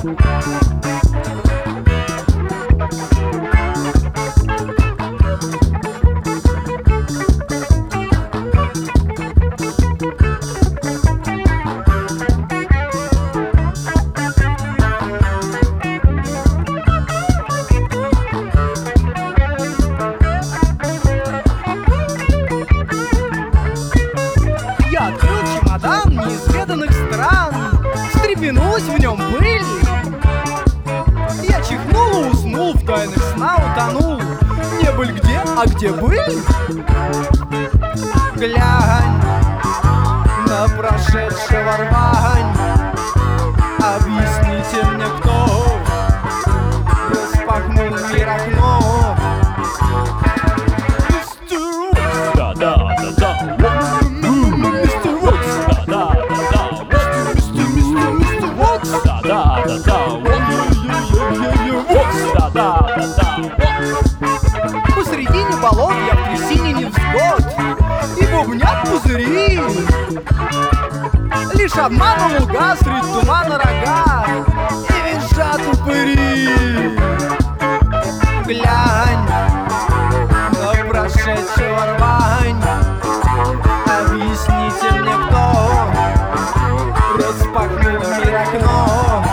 Я открыл чемодан неизведанных стран, встрепенулась в нем пыль. Я чихнул и уснул, в тайных сна утонул. Не быль где, а где быль? Глянь на прошедшего рвань, объясните мне, кто распахнул мир окно. Посредине болот я в трясине невзгод, и бубнят пузыри. Лишь обманом луга средь тумана рога, и визжат упыри. Глянь на прошедшего рвань, объясните мне, кто распахнул мир окно.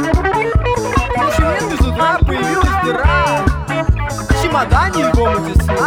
В чемодане в комнате сна.